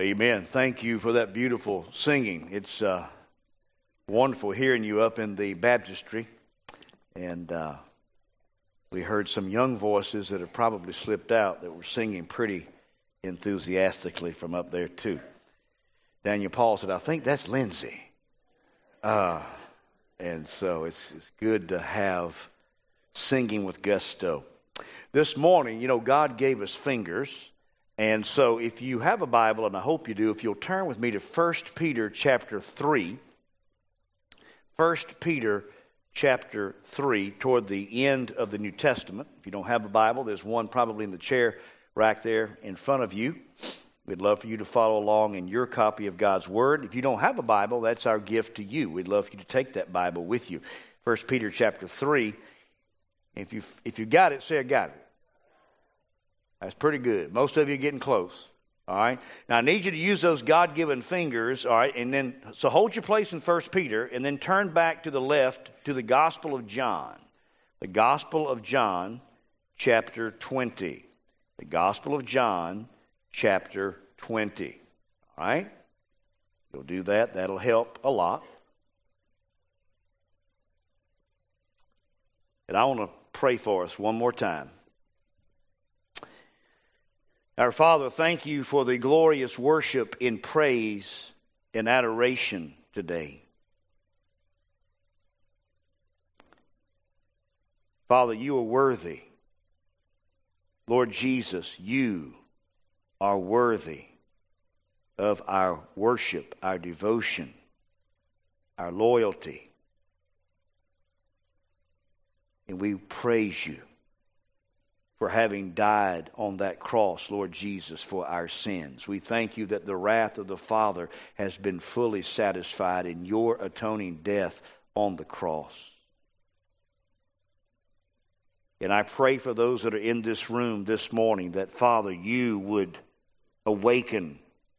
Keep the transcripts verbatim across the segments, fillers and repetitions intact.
Amen. Thank you for that beautiful singing. It's uh, wonderful hearing you up in the baptistry. And uh, we heard some young voices that have probably slipped out that were singing pretty enthusiastically from up there too. Daniel Paul said, I think that's Lindsay. Uh, and so it's, it's good to have singing with gusto. This morning, you know, God gave us fingers. And so if you have a Bible, and I hope you do, if you'll turn with me to First Peter chapter three. First Peter chapter three, toward the end of the New Testament. If you don't have a Bible, there's one probably in the chair rack there in front of you. We'd love for you to follow along in your copy of God's Word. If you don't have a Bible, that's our gift to you. We'd love for you to take that Bible with you. First Peter chapter three. If you if you got it, say I got it. That's pretty good. Most of you are getting close. All right. Now, I need you to use those God-given fingers. All right. And then, so hold your place in First Peter and then turn back to the left to the Gospel of John. The Gospel of John, chapter twenty. The Gospel of John, chapter twenty. All right. You'll do that. That'll help a lot. And I want to pray for us one more time. Our Father, thank you for the glorious worship in praise and adoration today. Father, you are worthy. Lord Jesus, you are worthy of our worship, our devotion, our loyalty. And we praise you for having died on that cross, Lord Jesus, for our sins. We thank you that the wrath of the Father has been fully satisfied in your atoning death on the cross. And I pray for those that are in this room this morning that, Father, you would awaken,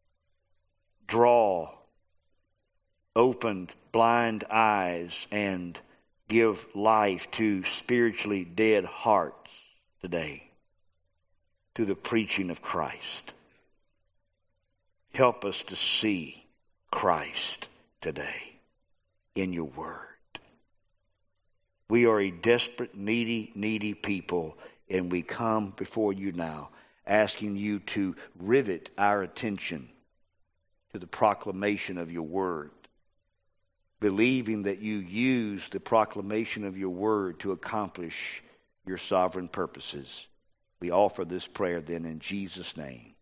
draw, open blind eyes, and give life to spiritually dead hearts today, through the preaching of Christ. Help us to see Christ today in your word. We are a desperate, needy, needy people, and we come before you now, asking you to rivet our attention to the proclamation of your word, believing that you use the proclamation of your word to accomplish your sovereign purposes. We offer this prayer then in Jesus' name.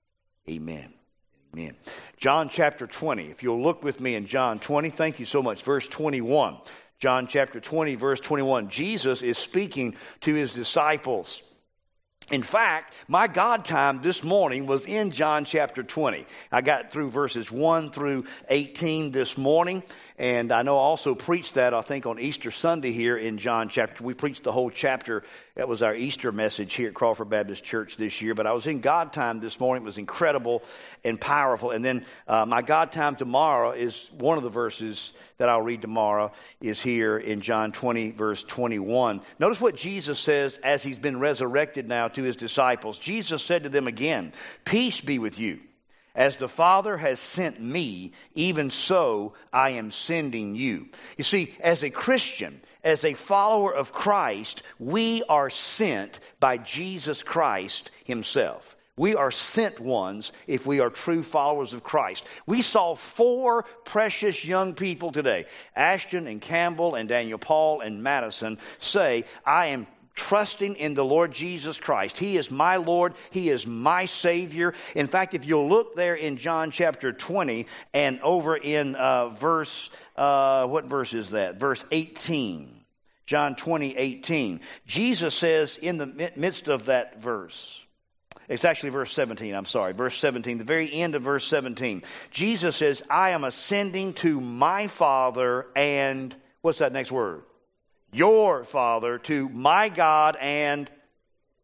Amen. Amen. John chapter twenty. If you'll look with me in John twenty, thank you so much. Verse twenty-one. John chapter twenty, verse twenty-one. Jesus is speaking to his disciples. In fact, my God time this morning was in John chapter twenty. I got through verses one through eighteen this morning, and I know I also preached that, I think, on Easter Sunday here in John chapter. We preached the whole chapter. That was our Easter message here at Crawford Baptist Church this year. But I was in God time this morning. It was incredible and powerful. And then uh, my God time tomorrow is one of the verses that I'll read tomorrow is here in John twenty, verse twenty-one. Notice what Jesus says as he's been resurrected now to his disciples. Jesus said to them again, "Peace be with you. As the Father has sent me, even so I am sending you." You see, as a Christian, as a follower of Christ, we are sent by Jesus Christ himself. We are sent ones if we are true followers of Christ. We saw four precious young people today, Ashton and Campbell and Daniel Paul and Madison, say, "I am trusting in the Lord Jesus Christ. He is my Lord. He is my Savior." In fact, if you'll look there in John chapter twenty and over in uh, verse, uh, what verse is that? Verse eighteen. John twenty, eighteen. Jesus says in the midst of that verse, it's actually verse seventeen, I'm sorry, verse seventeen, the very end of verse seventeen. Jesus says, "I am ascending to my Father and," what's that next word? "Your Father," to my God and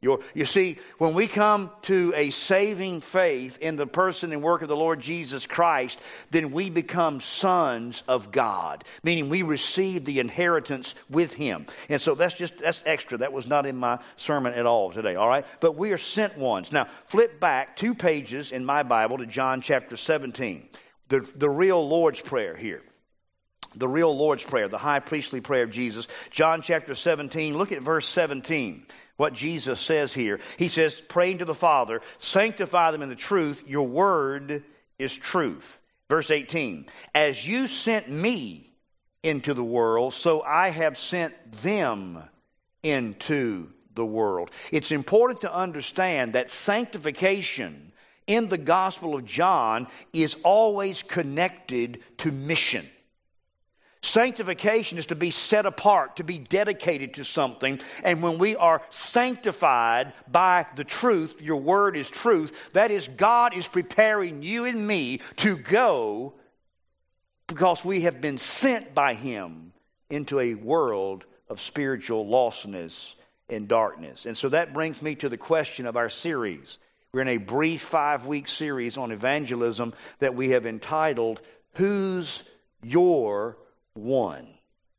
Your, you see, when we come to a saving faith in the person and work of the Lord Jesus Christ, then we become sons of God, meaning we receive the inheritance with Him. And so that's just, that's extra. That was not in my sermon at all today, all right? But we are sent ones. Now, flip back two pages in my Bible to John chapter seventeen, the, the real Lord's Prayer here. The real Lord's Prayer, the high priestly prayer of Jesus. John chapter seventeen, look at verse seventeen. What Jesus says here. He says, praying to the Father, sanctify them in the truth. Your word is truth. Verse eighteen, as you sent me into the world, so I have sent them into the world. It's important to understand that sanctification in the Gospel of John is always connected to mission. Sanctification is to be set apart, to be dedicated to something. And when we are sanctified by the truth, your word is truth, that is, God is preparing you and me to go because we have been sent by Him into a world of spiritual lostness and darkness. And so that brings me to the question of our series. We're in a brief five-week series on evangelism that we have entitled, Who's Your One?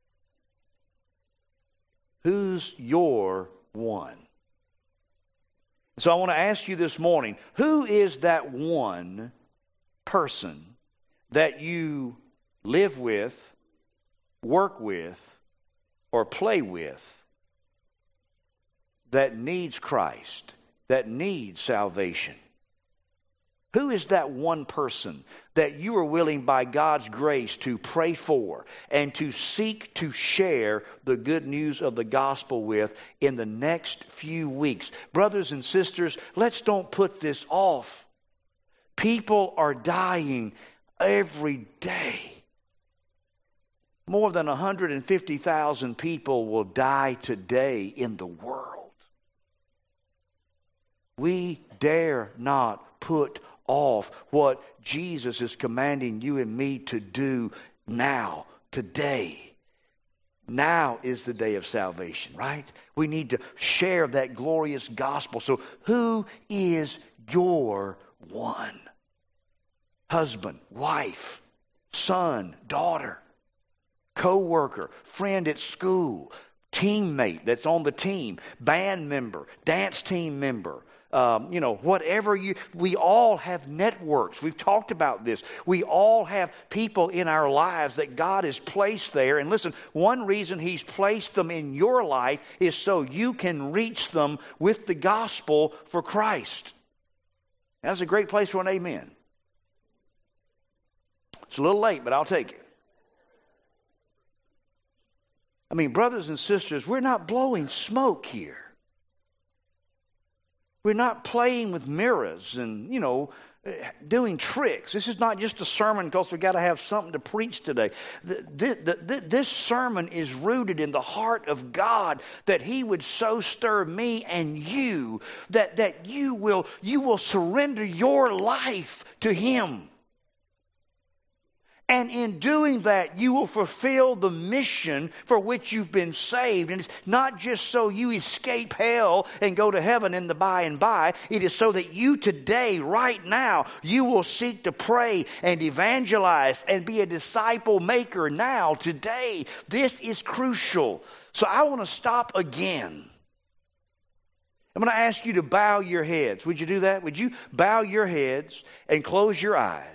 Who's your one? So I want to ask you this morning, who is that one person that you live with, work with, or play with that needs Christ, that needs salvation? Who is that one person that you are willing by God's grace to pray for and to seek to share the good news of the gospel with in the next few weeks? Brothers and sisters, let's don't put this off. People are dying every day. More than one hundred fifty thousand people will die today in the world. We dare not put off what Jesus is commanding you and me to do now, today. Now is the day of salvation, right? We need to share that glorious gospel. So who is your one? Husband, wife, son, daughter, co-worker, friend at school, teammate that's on the team, band member, dance team member. Um, you know, whatever you, we all have networks. We've talked about this. We all have people in our lives that God has placed there. And listen, one reason He's placed them in your life is so you can reach them with the gospel for Christ. That's a great place for an amen. It's a little late, but I'll take it. I mean, brothers and sisters, we're not blowing smoke here. We're not playing with mirrors and, you know, doing tricks. This is not just a sermon because we've got to have something to preach today. This sermon is rooted in the heart of God, that He would so stir me and you that, that you will, you will surrender your life to Him. And in doing that, you will fulfill the mission for which you've been saved. And it's not just so you escape hell and go to heaven in the by and by. It is so that you today, right now, you will seek to pray and evangelize and be a disciple maker now, today. This is crucial. So I want to stop again. I'm going to ask you to bow your heads. Would you do that? Would you bow your heads and close your eyes?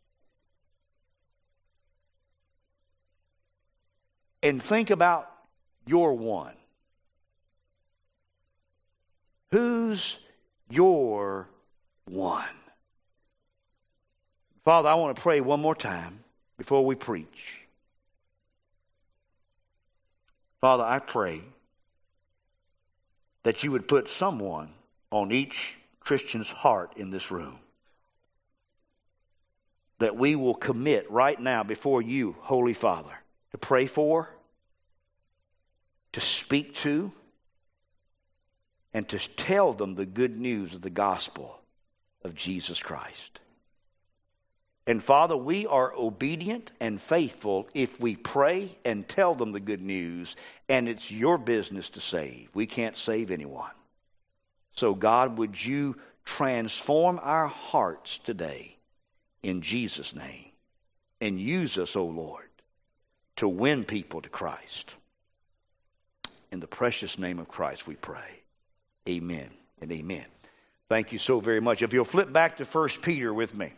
And think about your one. Who's your one? Father, I want to pray one more time before we preach. Father, I pray that you would put someone on each Christian's heart in this room, that we will commit right now before you, Holy Father, to pray for, to speak to, and to tell them the good news of the gospel of Jesus Christ. And Father, we are obedient and faithful if we pray and tell them the good news, and it's your business to save. We can't save anyone. So God, would you transform our hearts today in Jesus' name, and use us, O Lord, to win people to Christ. In the precious name of Christ we pray. Amen and amen. Thank you so very much. If you'll flip back to First Peter with me.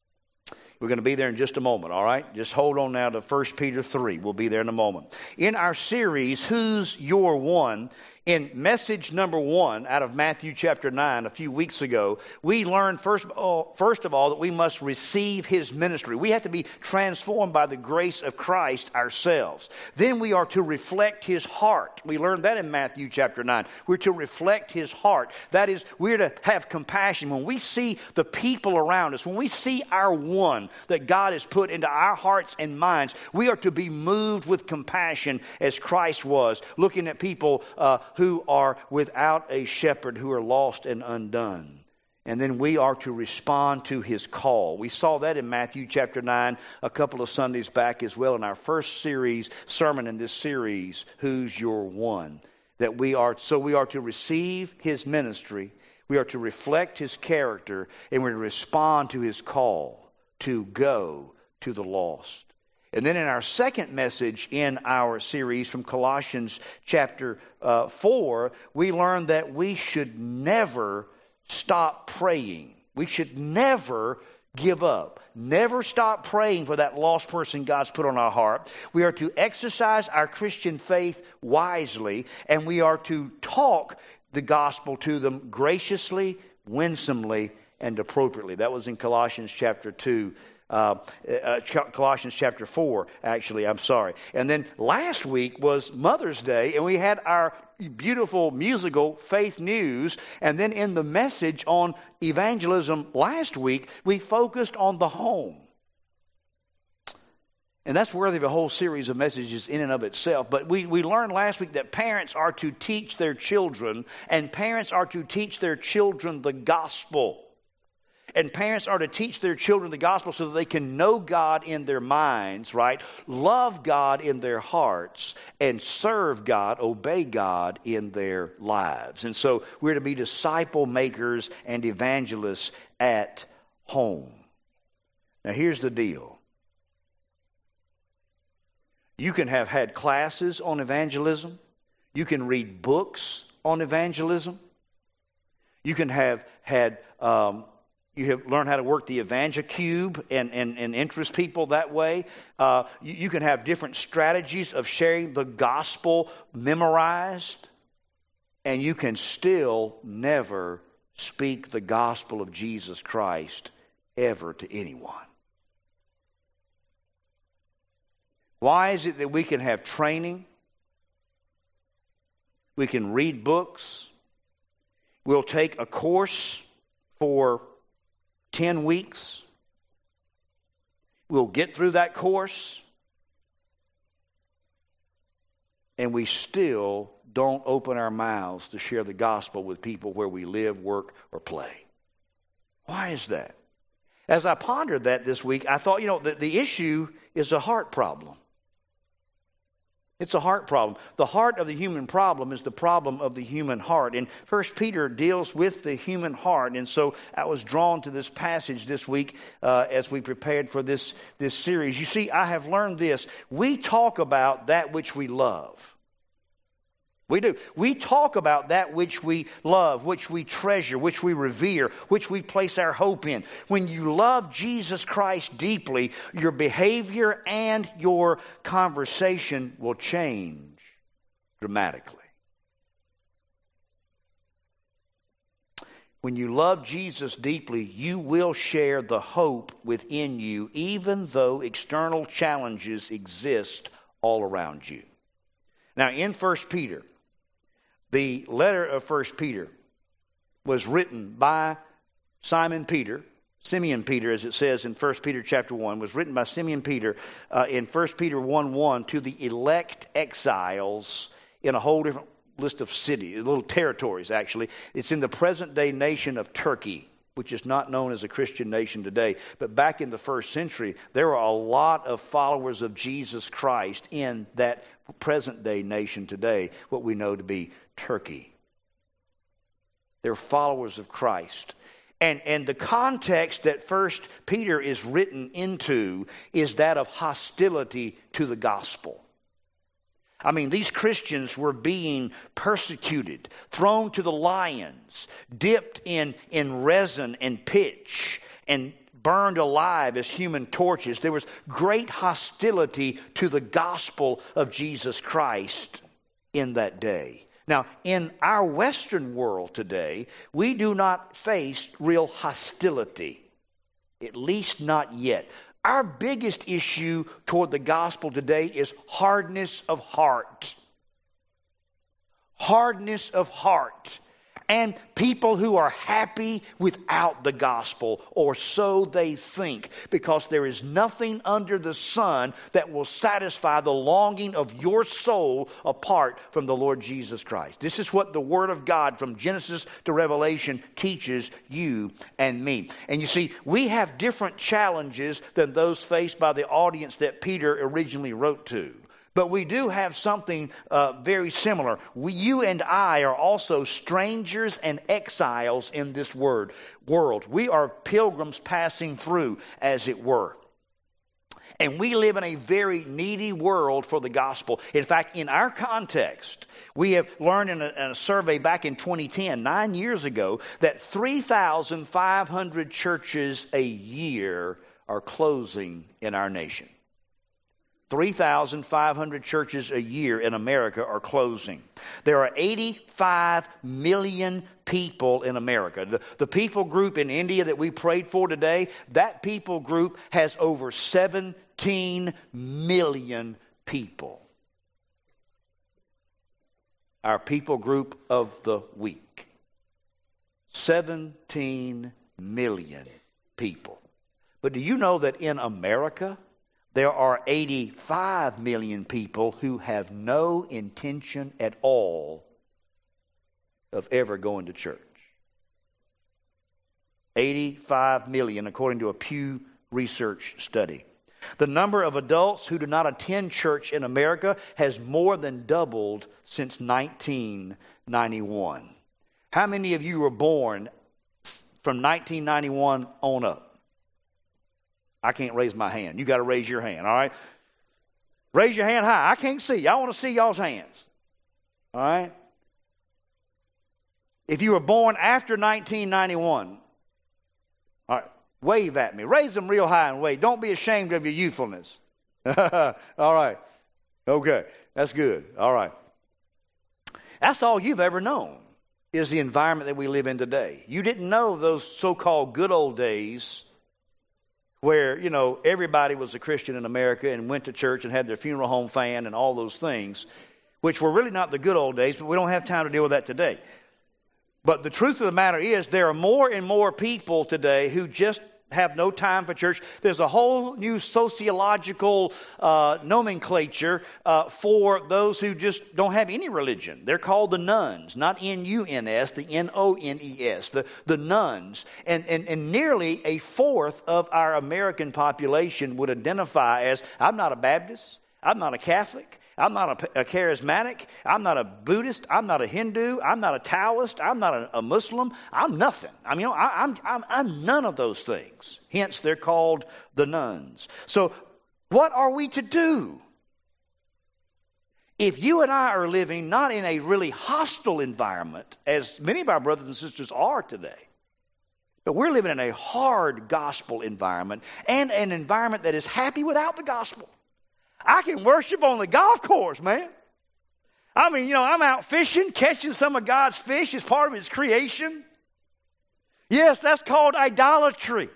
We're going to be there in just a moment, all right? Just hold on now to First Peter three. We'll be there in a moment. In our series, Who's Your One? In message number one out of Matthew chapter nine a few weeks ago, we learned first of all, first of all that we must receive his ministry. We have to be transformed by the grace of Christ ourselves. Then we are to reflect his heart. We learned that in Matthew chapter nine. We're to reflect his heart. That is, we're to have compassion. When we see the people around us, when we see our one that God has put into our hearts and minds, we are to be moved with compassion as Christ was, looking at people uh, who are without a shepherd, who are lost and undone. And then we are to respond to his call. We saw that in Matthew chapter nine a couple of Sundays back as well in our first series, sermon in this series, Who's Your One? That we are, so we are to receive his ministry, we are to reflect his character, and we're to respond to his call to go to the lost. And then in our second message in our series from Colossians chapter uh, four, we learned that we should never stop praying. We should never give up. Never stop praying for that lost person God's put on our heart. We are to exercise our Christian faith wisely, and we are to talk the gospel to them graciously, winsomely, and appropriately. That was in Colossians chapter two. Uh, uh, Colossians chapter four, actually, I'm sorry. And then last week was Mother's Day, and we had our beautiful musical Faith News. And then in the message on evangelism last week, we focused on the home. And that's worthy of a whole series of messages in and of itself. But we, we learned last week that parents are to teach their children, and parents are to teach their children the gospel. And parents are to teach their children the gospel so that they can know God in their minds, right? Love God in their hearts, and serve God, obey God in their lives. And so we're to be disciple makers and evangelists at home. Now here's the deal. You can have had classes on evangelism. You can read books on evangelism. You can have had... Um, You have learned how to work the EvangeCube and, and, and interest people that way. Uh, you, you can have different strategies of sharing the gospel memorized. And you can still never speak the gospel of Jesus Christ ever to anyone. Why is it that we can have training? We can read books. We'll take a course for ten weeks. We'll get through that course, and we still don't open our mouths to share the gospel with people where we live, work, or play. Why is that? As I pondered that this week, I thought, you know, the, the issue is a heart problem. It's a heart problem. The heart of the human problem is the problem of the human heart. And First Peter deals with the human heart. And so I was drawn to this passage this week uh, as we prepared for this, this series. You see, I have learned this. We talk about that which we love. We do. We talk about that which we love, which we treasure, which we revere, which we place our hope in. When you love Jesus Christ deeply, your behavior and your conversation will change dramatically. When you love Jesus deeply, you will share the hope within you, even though external challenges exist all around you. Now, in First Peter, the letter of First Peter was written by Simon Peter, Simeon Peter, as it says in First Peter chapter one, was written by Simeon Peter uh, in First Peter one one to the elect exiles in a whole different list of cities, little territories actually. It's in the present-day nation of Turkey, which is not known as a Christian nation today. But back in the first century, there were a lot of followers of Jesus Christ in that present-day nation today, what we know to be Turkey. They're followers of Christ. And, and the context that First Peter is written into is that of hostility to the gospel. I mean, these Christians were being persecuted, thrown to the lions, dipped in, in resin and pitch, and burned alive as human torches. There was great hostility to the gospel of Jesus Christ in that day. Now, in our Western world today, we do not face real hostility, at least not yet. Our biggest issue toward the gospel today is hardness of heart. Hardness of heart. And people who are happy without the gospel, or so they think, because there is nothing under the sun that will satisfy the longing of your soul apart from the Lord Jesus Christ. This is what the Word of God from Genesis to Revelation teaches you and me. And you see, we have different challenges than those faced by the audience that Peter originally wrote to. But we do have something uh, very similar. We, you and I are also strangers and exiles in this word, world. We are pilgrims passing through, as it were. And we live in a very needy world for the gospel. In fact, in our context, we have learned in a, in a survey back in twenty ten, nine years ago, that three thousand five hundred churches a year are closing in our nation. three thousand five hundred churches a year in America are closing. There are eighty-five million people in America. The, the people group in India that we prayed for today, that people group has over seventeen million people. Our people group of the week. seventeen million people. But do you know that in America, there are eighty-five million people who have no intention at all of ever going to church? eighty-five million, according to a Pew Research study. The number of adults who do not attend church in America has more than doubled since nineteen ninety-one. How many of you were born from nineteen ninety-one on up? I can't raise my hand. You got to raise your hand, all right? Raise your hand high. I can't see. I want to see y'all's hands. All right? If you were born after nineteen ninety-one, all right, wave at me. Raise them real high and wave. Don't be ashamed of your youthfulness. All right. Okay. That's good. All right. That's all you've ever known is the environment that we live in today. You didn't know those so-called good old days where, you know, everybody was a Christian in America and went to church and had their funeral home fan and all those things, which were really not the good old days, but we don't have time to deal with that today. But the truth of the matter is there are more and more people today who just have no time for church. There's a whole new sociological uh, nomenclature uh, for those who just don't have any religion. They're called the nuns, not N U N S, the N O N E S, the, the nuns. And, and, and nearly a fourth of our American population would identify as, I'm not a Baptist, I'm not a Catholic, I'm not a, a charismatic, I'm not a Buddhist, I'm not a Hindu, I'm not a Taoist, I'm not a, a Muslim, I'm nothing. I mean, you know, I, I'm, I'm, I'm none of those things. Hence, they're called the nuns. So, what are we to do? If you and I are living not in a really hostile environment, as many of our brothers and sisters are today, but we're living in a hard gospel environment and an environment that is happy without the gospel. I can worship on the golf course, man. I mean, you know, I'm out fishing, catching some of God's fish as part of His creation. Yes, that's called idolatry.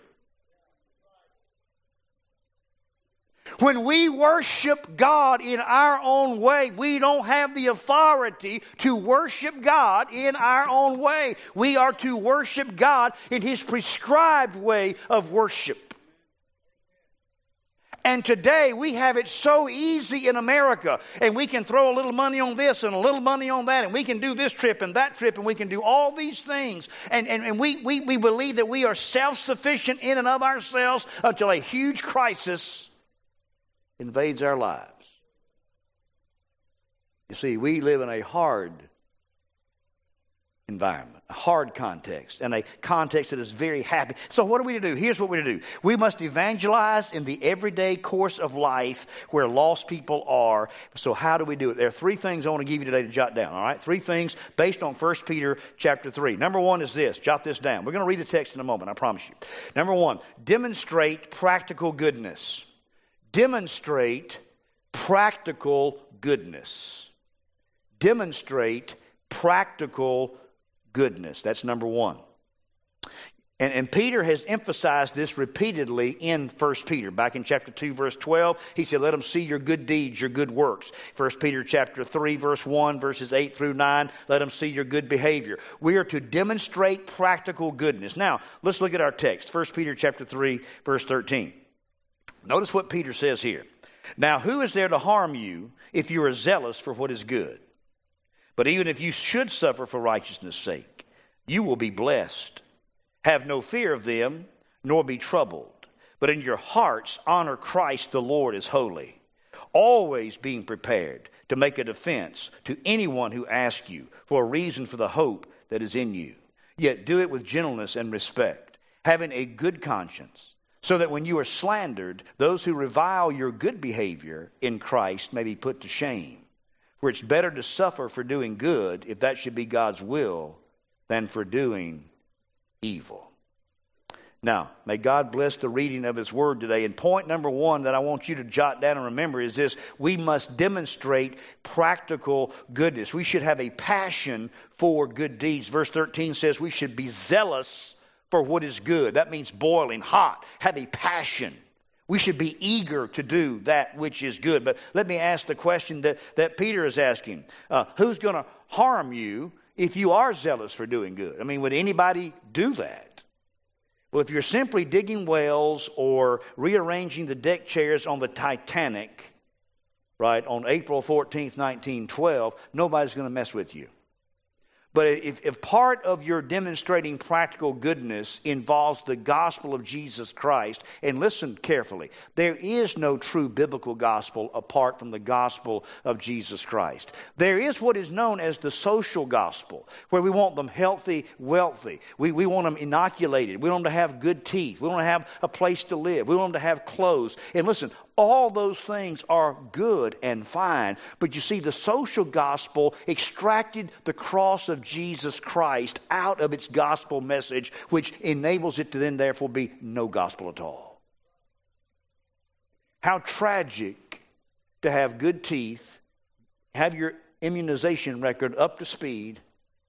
When we worship God in our own way, we don't have the authority to worship God in our own way. We are to worship God in His prescribed way of worship. And today we have it so easy in America, and we can throw a little money on this and a little money on that, and we can do this trip and that trip, and we can do all these things. And, and, and we, we, we believe that we are self-sufficient in and of ourselves until a huge crisis invades our lives. You see, we live in a hard environment, a hard context, and a context that is very happy. So what are we to do? Here's what we're to do. We must evangelize in the everyday course of life where lost people are. So how do we do it? There are three things I want to give you today to jot down, all right? Three things based on First Peter chapter three. Number one is this. Jot this down. We're going to read the text in a moment, I promise you. Number one, demonstrate practical goodness. Demonstrate practical goodness. Demonstrate practical goodness. That's number one. And, and Peter has emphasized this repeatedly in First Peter. Back in chapter two, verse twelve, he said, let them see your good deeds, your good works. First Peter chapter three, verse one, verses eight through nine, let them see your good behavior. We are to demonstrate practical goodness. Now, let's look at our text. First Peter chapter three, verse thirteen. Notice what Peter says here. Now, who is there to harm you if you are zealous for what is good? But even if you should suffer for righteousness' sake, you will be blessed. Have no fear of them, nor be troubled. But in your hearts honor Christ the Lord as holy, always being prepared to make a defense to anyone who asks you for a reason for the hope that is in you. Yet do it with gentleness and respect, having a good conscience, so that when you are slandered, those who revile your good behavior in Christ may be put to shame. For it's better to suffer for doing good, if that should be God's will, than for doing evil. Now, may God bless the reading of His Word today. And point number one that I want you to jot down and remember is this. We must demonstrate practical goodness. We should have a passion for good deeds. Verse thirteen says we should be zealous for what is good. That means boiling hot. Have a passion. We should be eager to do that which is good. But let me ask the question that, that Peter is asking. Uh, who's going to harm you if you are zealous for doing good? I mean, would anybody do that? Well, if you're simply digging wells or rearranging the deck chairs on the Titanic, right, on April fourteenth, nineteen twelve, nobody's going to mess with you. But if, if part of your demonstrating practical goodness involves the gospel of Jesus Christ, and listen carefully, there is no true biblical gospel apart from the gospel of Jesus Christ. There is what is known as the social gospel, where we want them healthy, wealthy. We, we want them inoculated. We want them to have good teeth. We want them to have a place to live. We want them to have clothes. And listen, all those things are good and fine. But you see, the social gospel extracted the cross of Jesus Christ out of its gospel message, which enables it to then therefore be no gospel at all. How tragic to have good teeth, have your immunization record up to speed,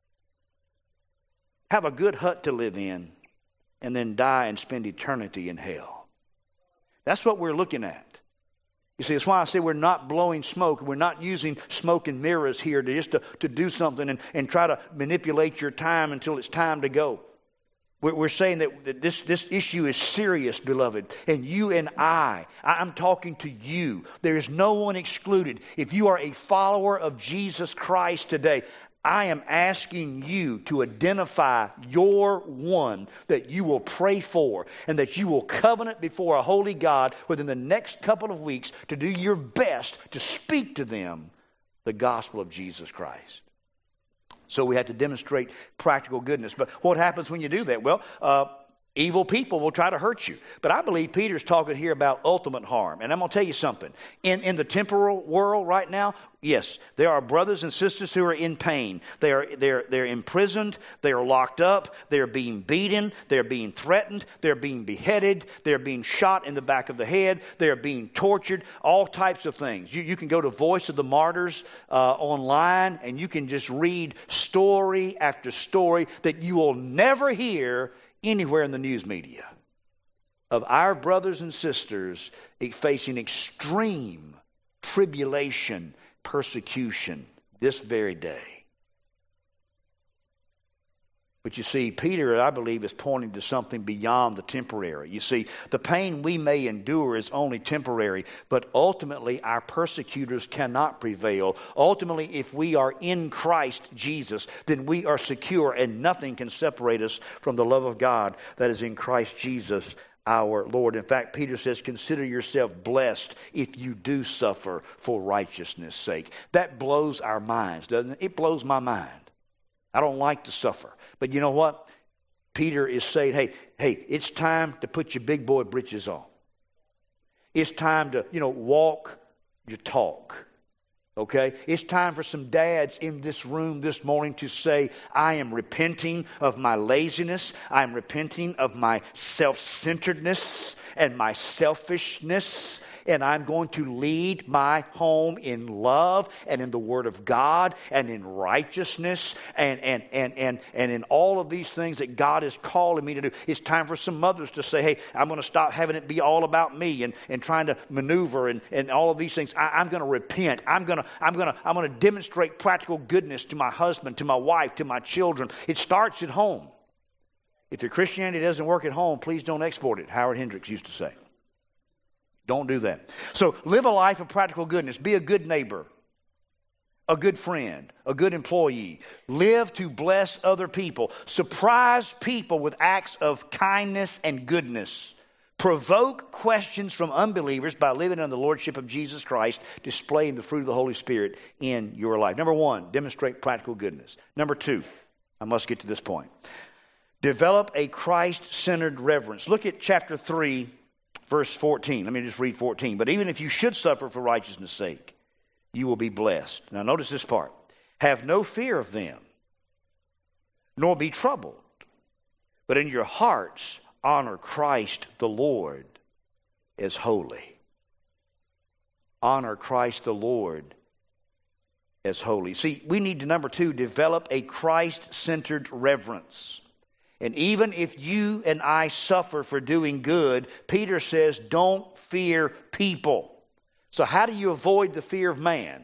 have a good hut to live in, and then die and spend eternity in hell. That's what we're looking at. You see, that's why I say we're not blowing smoke. We're not using smoke and mirrors here to just to, to do something and, and try to manipulate your time until it's time to go. We're, we're saying that, that this, this issue is serious, beloved. And you and I, I'm talking to you. There is no one excluded. If you are a follower of Jesus Christ today, I am asking you to identify your one that you will pray for and that you will covenant before a holy God within the next couple of weeks to do your best to speak to them the gospel of Jesus Christ. So we have to demonstrate practical goodness. But what happens when you do that? Well, uh, evil people will try to hurt you. But I believe Peter's talking here about ultimate harm. And I'm going to tell you something. In, in the temporal world right now, yes, there are brothers and sisters who are in pain. They are they're they're imprisoned. They are locked up. They are being beaten. They are being threatened. They are being beheaded. They are being shot in the back of the head. They are being tortured. All types of things. You you can go to Voice of the Martyrs uh, online, and you can just read story after story that you will never hear anywhere in the news media of our brothers and sisters facing extreme tribulation, persecution this very day. But you see, Peter, I believe, is pointing to something beyond the temporary. You see, the pain we may endure is only temporary, but ultimately our persecutors cannot prevail. Ultimately, if we are in Christ Jesus, then we are secure and nothing can separate us from the love of God that is in Christ Jesus our Lord. In fact, Peter says, consider yourself blessed if you do suffer for righteousness' sake. That blows our minds, doesn't it? It blows my mind. I don't like to suffer. But you know what? Peter is saying, hey, hey, it's time to put your big boy britches on. It's time to, you know, walk your talk. Okay? It's time for some dads in this room this morning to say, I am repenting of my laziness. I am repenting of my self-centeredness and my selfishness. And I'm going to lead my home in love and in the Word of God and in righteousness and, and, and, and, and in all of these things that God is calling me to do. It's time for some mothers to say, hey, I'm going to stop having it be all about me and, and trying to maneuver and, and all of these things. I, I'm going to repent. I'm going to I'm going to I'm going to demonstrate practical goodness to my husband, to my wife, to my children. It starts at home. If your Christianity doesn't work at home, please don't export it. Howard Hendricks used to say. Don't do that. So live a life of practical goodness. Be a good neighbor, a good friend, a good employee. Live to bless other people. Surprise people with acts of kindness and goodness. Provoke questions from unbelievers by living under the lordship of Jesus Christ, displaying the fruit of the Holy Spirit in your life. Number one, demonstrate practical goodness. Number two, I must get to this point. Develop a Christ-centered reverence. Look at chapter three, verse fourteen. Let me just read fourteen. But even if you should suffer for righteousness' sake, you will be blessed. Now notice this part. Have no fear of them, nor be troubled, but in your hearts honor Christ the Lord as holy. Honor Christ the Lord as holy. See, we need to, number two, develop a Christ-centered reverence. And even if you and I suffer for doing good, Peter says, don't fear people. So how do you avoid the fear of man?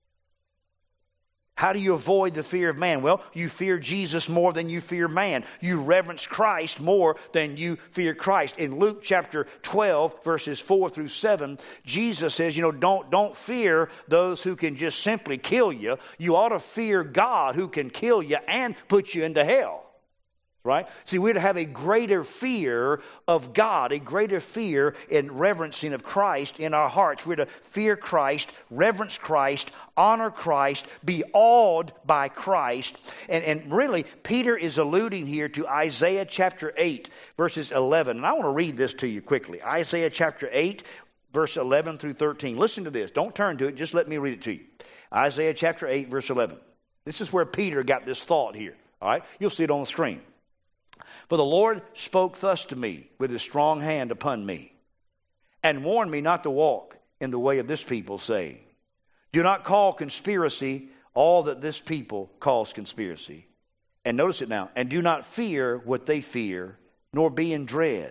How do you avoid the fear of man? Well, you fear Jesus more than you fear man. You reverence Christ more than you fear Christ. In Luke chapter twelve, verses four through seven, Jesus says, you know, don't, don't fear those who can just simply kill you. You ought to fear God who can kill you and put you into hell. Right? See, we're to have a greater fear of God, a greater fear in reverencing of Christ in our hearts. We're to fear Christ, reverence Christ, honor Christ, be awed by Christ. And, and really, Peter is alluding here to Isaiah chapter eight, verses eleven. And I want to read this to you quickly. Isaiah chapter eight, verse eleven through thirteen. Listen to this. Don't turn to it. Just let me read it to you. Isaiah chapter eight, verse eleven. This is where Peter got this thought here. All right? You'll see it on the screen. For the Lord spoke thus to me with his strong hand upon me, and warned me not to walk in the way of this people, saying, do not call conspiracy all that this people calls conspiracy. And notice it now. And do not fear what they fear, nor be in dread.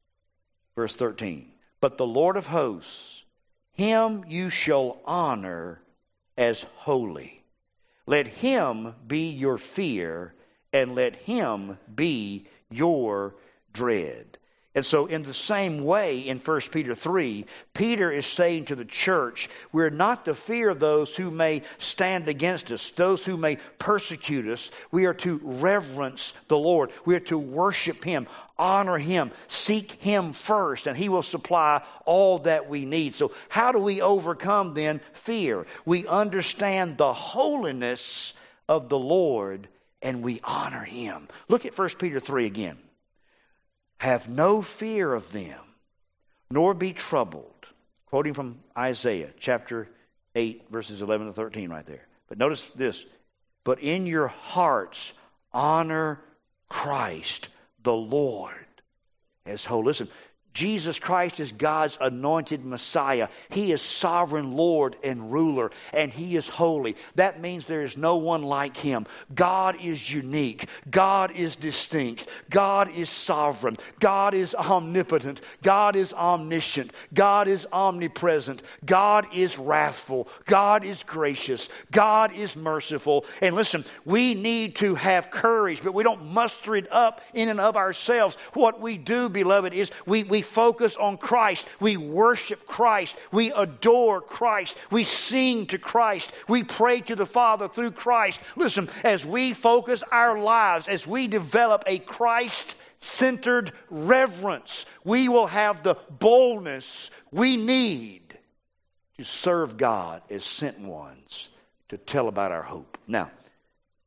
Verse thirteen. But the Lord of hosts, him you shall honor as holy. Let him be your fear, and let him be your dread. And so in the same way, in First Peter three, Peter is saying to the church, we're not to fear those who may stand against us, those who may persecute us. We are to reverence the Lord. We are to worship him, honor him, seek him first, and he will supply all that we need. So how do we overcome then fear? We understand the holiness of the Lord, and we honor him. Look at First Peter three again. Have no fear of them, nor be troubled. Quoting from Isaiah chapter eight, verses eleven to thirteen right there. But notice this. But in your hearts honor Christ the Lord as holy. Listen, Jesus Christ is God's anointed Messiah. He is sovereign Lord and ruler, and he is holy. That means there is no one like him. God is unique. God is distinct. God is sovereign. God is omnipotent. God is omniscient. God is omnipresent. God is wrathful. God is gracious. God is merciful. And listen, we need to have courage, but we don't muster it up in and of ourselves. What we do, beloved, is we, we focus on Christ. We worship Christ. We adore Christ. We sing to Christ. We pray to the Father through Christ. Listen, as we focus our lives, as we develop a Christ-centered reverence, we will have the boldness we need to serve God as sent ones to tell about our hope. Now,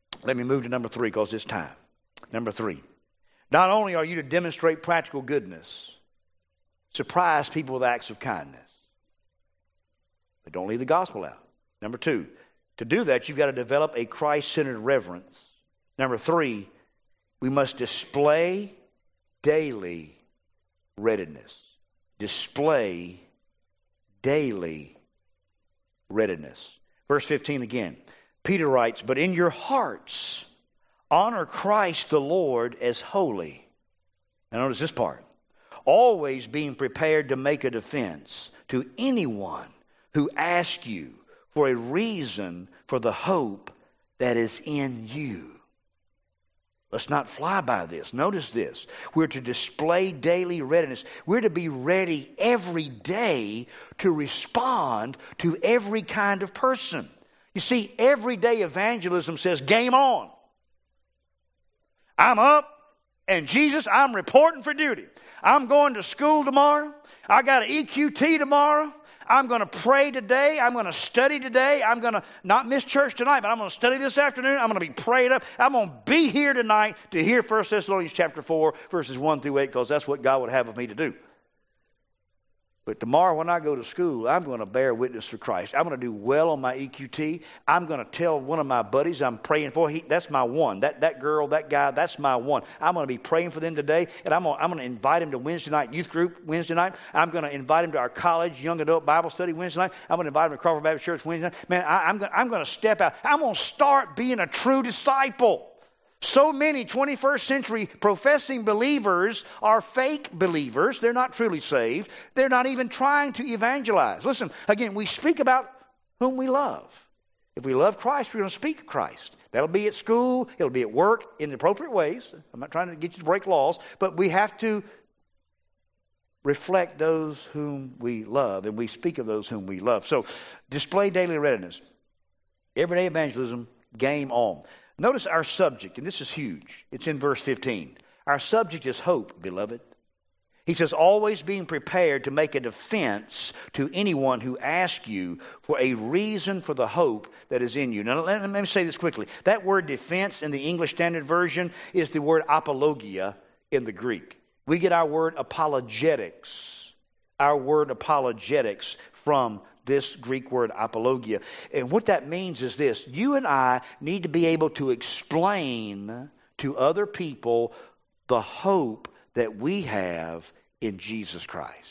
Let me move to number three because it's time. Number three. Not only are you to demonstrate practical goodness, surprise people with acts of kindness. But don't leave the gospel out. Number two, to do that, you've got to develop a Christ-centered reverence. Number three, we must display daily readiness. Display daily readiness. Verse fifteen again. Peter writes, but in your hearts, honor Christ the Lord as holy. Now notice this part. Always being prepared to make a defense to anyone who asks you for a reason for the hope that is in you. Let's not fly by this. Notice this. We're to display daily readiness. We're to be ready every day to respond to every kind of person. You see, everyday evangelism says, game on. I'm up, and Jesus, I'm reporting for duty. I'm going to school tomorrow. I got an E Q T tomorrow. I'm going to pray today. I'm going to study today. I'm going to not miss church tonight, but I'm going to study this afternoon. I'm going to be prayed up. I'm going to be here tonight to hear First Thessalonians chapter four, verses one through eight, because that's what God would have of me to do. But tomorrow when I go to school, I'm going to bear witness for Christ. I'm going to do well on my E Q T. I'm going to tell one of my buddies I'm praying for. He, that's my one. That that girl, that guy, that's my one. I'm going to be praying for them today. And I'm going, I'm going to invite him to Wednesday night youth group Wednesday night. I'm going to invite him to our college young adult Bible study Wednesday night. I'm going to invite him to Crawford Baptist Church Wednesday night. Man, I, I'm, going, I'm going to step out. I'm going to start being a true disciple. So many twenty-first century professing believers are fake believers. They're not truly saved. They're not even trying to evangelize. Listen, again, we speak about whom we love. If we love Christ, we're going to speak of Christ. That'll be at school. It'll be at work in the appropriate ways. I'm not trying to get you to break laws, but we have to reflect those whom we love, and we speak of those whom we love. So, display daily readiness. Everyday evangelism, game on. Notice our subject, and this is huge. It's in verse fifteen. Our subject is hope, beloved. He says, always being prepared to make a defense to anyone who asks you for a reason for the hope that is in you. Now, let, let me say this quickly. That word defense in the English Standard Version is the word apologia in the Greek. We get our word apologetics, our word apologetics from this Greek word apologia. And what that means is this. You and I need to be able to explain to other people the hope that we have in Jesus Christ.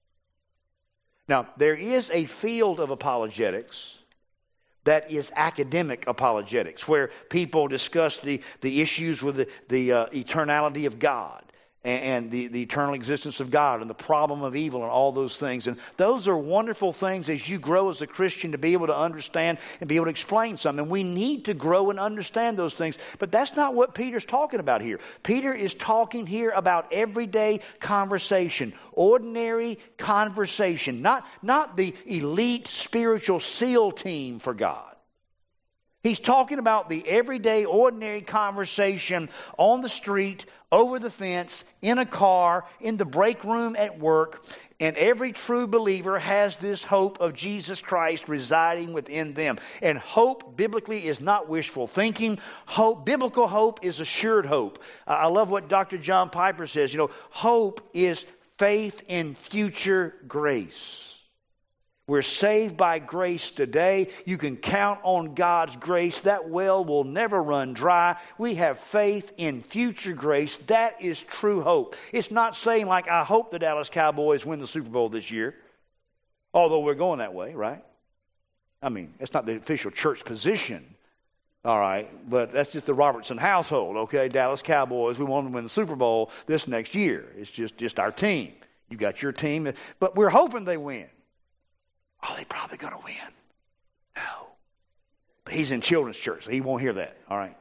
Now, there is a field of apologetics that is academic apologetics, where people discuss the, the issues with the, the uh, eternality of God. And the, the eternal existence of God and the problem of evil and all those things. And those are wonderful things as you grow as a Christian to be able to understand and be able to explain something. And we need to grow and understand those things. But that's not what Peter's talking about here. Peter is talking here about everyday conversation, ordinary conversation, not, not the elite spiritual SEAL team for God. He's talking about the everyday, ordinary conversation on the street, over the fence, in a car, in the break room at work. And every true believer has this hope of Jesus Christ residing within them. And hope, biblically, is not wishful thinking. Hope, biblical hope is assured hope. I love what Doctor John Piper says. You know, hope is faith in future grace. We're saved by grace today. You can count on God's grace. That well will never run dry. We have faith in future grace. That is true hope. It's not saying like, I hope the Dallas Cowboys win the Super Bowl this year. Although we're going that way, right? I mean, it's not the official church position. All right, but that's just the Robertson household, okay? Dallas Cowboys, we want to win the Super Bowl this next year. It's just, just our team. You got your team. But we're hoping they win. Are they probably going to win? No. But he's in children's church, so he won't hear that. All right.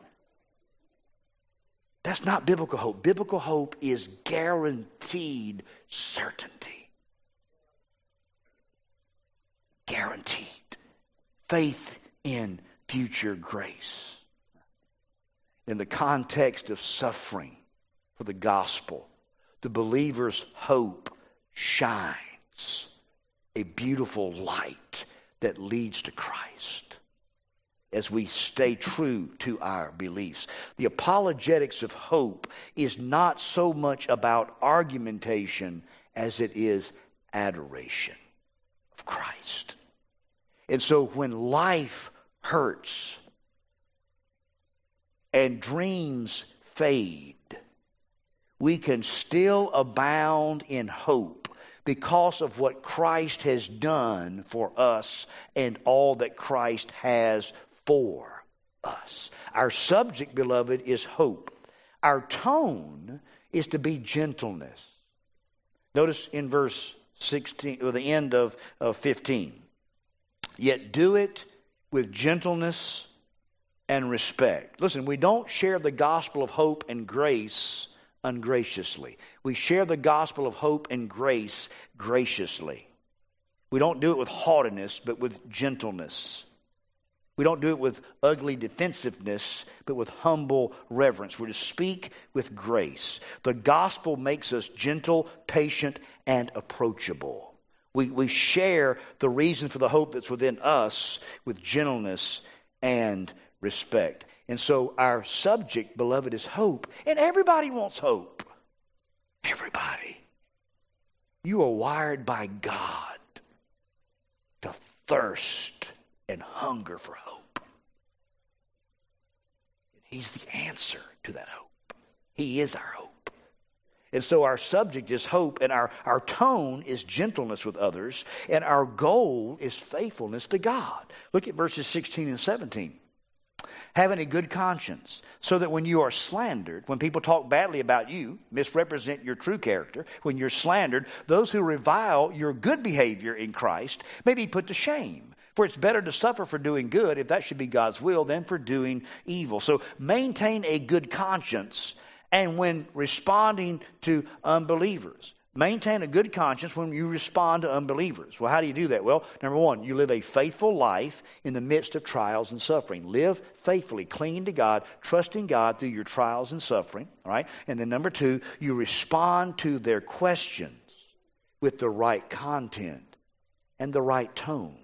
That's not biblical hope. Biblical hope is guaranteed certainty. Guaranteed. Faith in future grace. In the context of suffering for the gospel, the believer's hope shines a beautiful light that leads to Christ. as we stay true to our beliefs. The apologetics of hope is not so much about argumentation as it is adoration of Christ. And so when life hurts and dreams fade, we can still abound in hope because of what Christ has done for us and all that Christ has for us. Our subject, beloved, is hope. Our tone is to be gentleness. Notice in verse sixteen, or the end of, of fifteen. Yet do it with gentleness and respect. Listen, we don't share the gospel of hope and grace ungraciously. We share the gospel of hope and grace graciously. We don't do it with haughtiness, but with gentleness. We don't do it with ugly defensiveness, but with humble reverence. We're to speak with grace. The gospel makes us gentle, patient, and approachable. We, we share the reason for the hope that's within us with gentleness and respect. And so our subject, beloved, is hope. And everybody wants hope. Everybody. You are wired by God to thirst and hunger for hope. He's the answer to that hope. He is our hope. And so our subject is hope, and our, our tone is gentleness with others, and our goal is faithfulness to God. Look at verses sixteen and seventeen. Having a good conscience, so that when you are slandered, when people talk badly about you, misrepresent your true character, when you're slandered, those who revile your good behavior in Christ may be put to shame. For it's better to suffer for doing good, if that should be God's will, than for doing evil. So maintain a good conscience, and when responding to unbelievers. Maintain a good conscience when you respond to unbelievers. Well, how do you do that? Well, number one, you live a faithful life in the midst of trials and suffering. Live faithfully, clinging to God, trusting God through your trials and suffering. All right? And then number two, you respond to their questions with the right content and the right tone.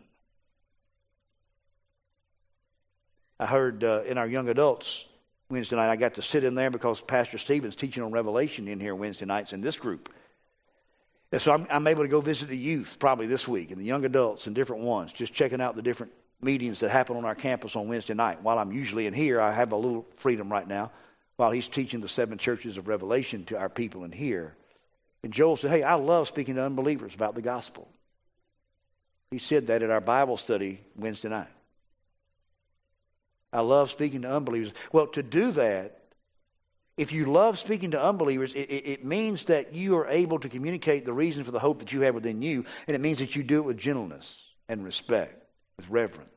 I heard uh, in our young adults Wednesday night, I got to sit in there because Pastor Stephen's teaching on Revelation in here Wednesday nights in this group. And so I'm, I'm able to go visit the youth probably this week and the young adults and different ones, just checking out the different meetings that happen on our campus on Wednesday night. While I'm usually in here, I have a little freedom right now while he's teaching the seven churches of Revelation to our people in here. And Joel said, hey, I love speaking to unbelievers about the gospel. He said that at our Bible study Wednesday night. I love speaking to unbelievers. Well, to do that, if you love speaking to unbelievers, it, it, it means that you are able to communicate the reason for the hope that you have within you, and it means that you do it with gentleness and respect, with reverence.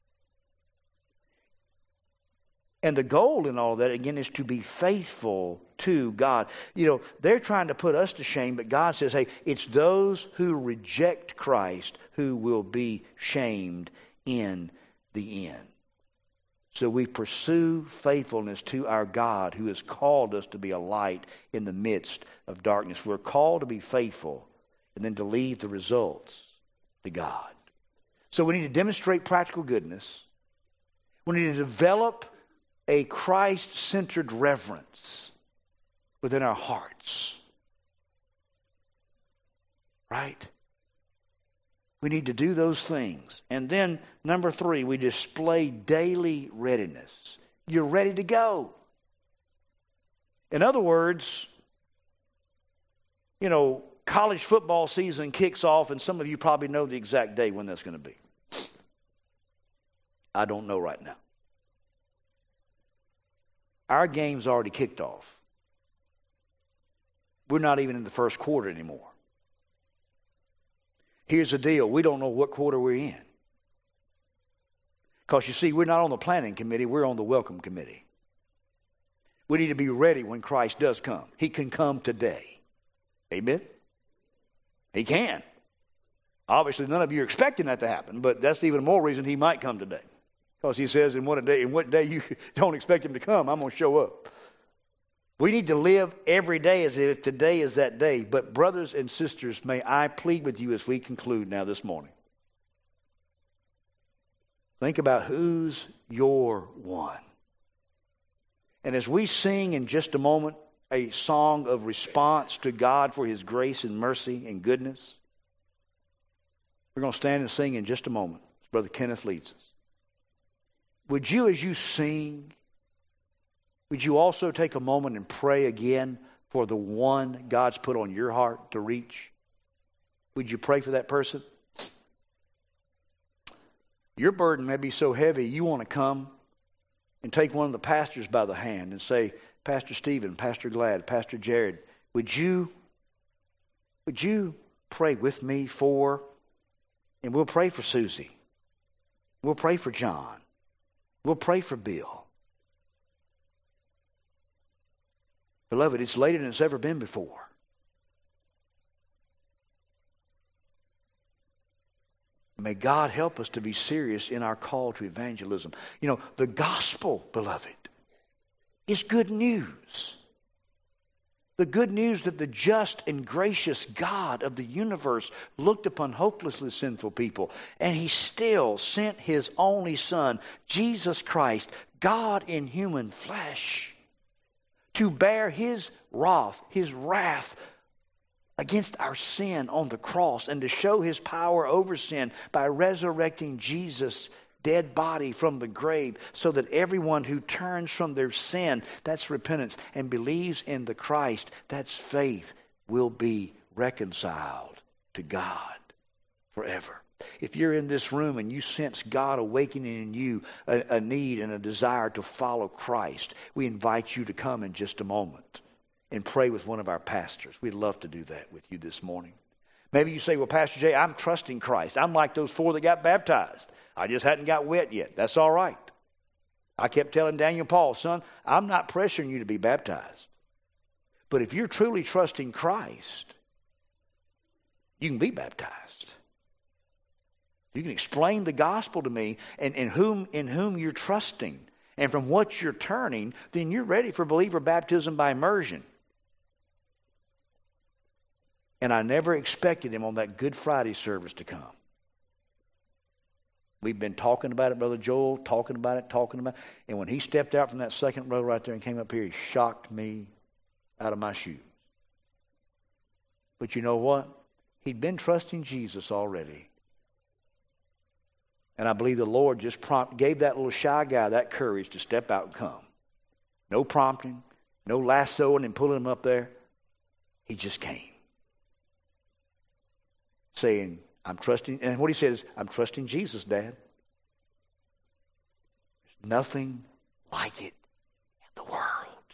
And the goal in all of that, again, is to be faithful to God. You know, they're trying to put us to shame, but God says, hey, it's those who reject Christ who will be shamed in the end. So we pursue faithfulness to our God who has called us to be a light in the midst of darkness. We're called to be faithful and then to leave the results to God. So we need to demonstrate practical goodness. We need to develop a Christ-centered reverence within our hearts. Right? We need to do those things. And then, number three, we display daily readiness. You're ready to go. In other words, you know, college football season kicks off, and some of you probably know the exact day when that's going to be. I don't know right now. Our game's already kicked off. We're not even in the first quarter anymore. Here's the deal. We don't know what quarter we're in. Because you see, we're not on the planning committee. We're on the welcome committee. We need to be ready when Christ does come. He can come today. Amen? He can. Obviously, none of you are expecting that to happen, but that's even more reason he might come today. Because he says, in what day, in what day you don't expect him to come, I'm going to show up. We need to live every day as if today is that day. But brothers and sisters, may I plead with you as we conclude now this morning. Think about who's your one. And as we sing in just a moment a song of response to God for His grace and mercy and goodness, we're going to stand and sing in just a moment as Brother Kenneth leads us. Would you, as you sing, would you also take a moment and pray again for the one God's put on your heart to reach? Would you pray for that person? Your burden may be so heavy you want to come and take one of the pastors by the hand and say, Pastor Stephen, Pastor Glad, Pastor Jared, would you, would you pray with me for, and we'll pray for Susie. We'll pray for John. We'll pray for Bill. Beloved, it's later than it's ever been before. May God help us to be serious in our call to evangelism. You know, the gospel, beloved, is good news. The good news that the just and gracious God of the universe looked upon hopelessly sinful people, and He still sent His only Son, Jesus Christ, God in human flesh, to bear His wrath, His wrath against our sin on the cross, and to show His power over sin by resurrecting Jesus' dead body from the grave, so that everyone who turns from their sin, that's repentance, and believes in the Christ, that's faith, will be reconciled to God forever. If you're in this room and you sense God awakening in you a, a need and a desire to follow Christ, we invite you to come in just a moment and pray with one of our pastors. We'd love to do that with you this morning. Maybe you say, well, Pastor Jay, I'm trusting Christ. I'm like those four that got baptized. I just hadn't got wet yet. That's all right. I kept telling Daniel Paul, son, I'm not pressuring you to be baptized. But if you're truly trusting Christ, you can be baptized. You can explain the gospel to me and, and whom in whom you're trusting. And from what you're turning, then you're ready for believer baptism by immersion. And I never expected him on that Good Friday service to come. We've been talking about it, Brother Joel, talking about it, talking about it. And when he stepped out from that second row right there and came up here, he shocked me out of my shoes. But you know what? He'd been trusting Jesus already. And I believe the Lord just prompt, gave that little shy guy that courage to step out and come. No prompting, no lassoing and pulling him up there. He just came. Saying, I'm trusting, and what he said is, I'm trusting Jesus, Dad. There's nothing like it in the world.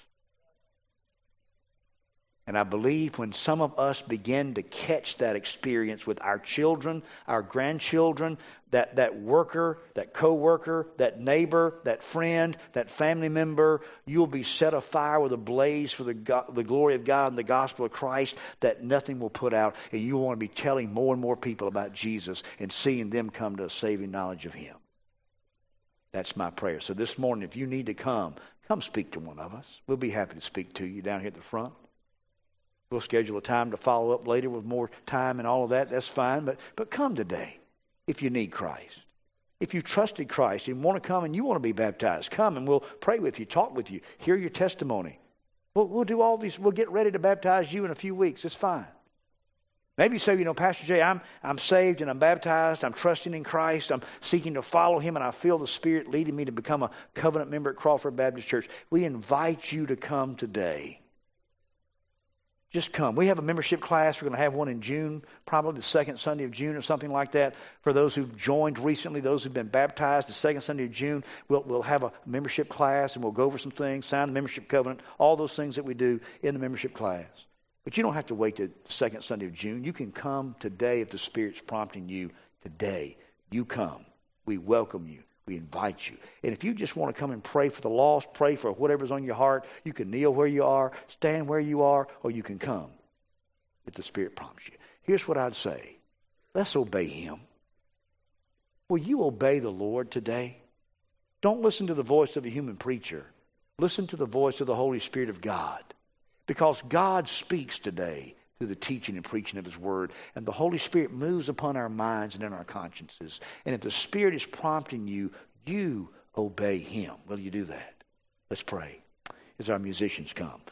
And I believe when some of us begin to catch that experience with our children, our grandchildren, that, that worker, that co-worker, that neighbor, that friend, that family member, you'll be set afire with a blaze for the, God, the glory of God and the gospel of Christ that nothing will put out. And you want to be telling more and more people about Jesus and seeing them come to a saving knowledge of Him. That's my prayer. So this morning, if you need to come, come speak to one of us. We'll be happy to speak to you down here at the front. We'll schedule a time to follow up later with more time and all of that. That's fine. But but come today if you need Christ. If you trusted Christ and want to come and you want to be baptized, come and we'll pray with you, talk with you, hear your testimony. We'll, we'll do all these. We'll get ready to baptize you in a few weeks. It's fine. Maybe you say, you know, Pastor Jay, I'm, I'm saved and I'm baptized. I'm trusting in Christ. I'm seeking to follow Him, and I feel the Spirit leading me to become a covenant member at Crawford Baptist Church. We invite you to come today. Just come. We have a membership class. We're going to have one in June, probably the second Sunday of June or something like that. For those who've joined recently, those who've been baptized, the second Sunday of June, we'll, we'll have a membership class and we'll go over some things, sign the membership covenant, all those things that we do in the membership class. But you don't have to wait till the second Sunday of June. You can come today if the Spirit's prompting you today. You come. We welcome you. We invite you. And if you just want to come and pray for the lost, pray for whatever's on your heart, you can kneel where you are, stand where you are, or you can come if the Spirit prompts you. Here's what I'd say. Let's obey Him. Will you obey the Lord today? Don't listen to the voice of a human preacher. Listen to the voice of the Holy Spirit of God. Because God speaks today through the teaching and preaching of his word. And the Holy Spirit moves upon our minds and in our consciences. And if the Spirit is prompting you, you obey him. Will you do that? Let's pray as our musicians come.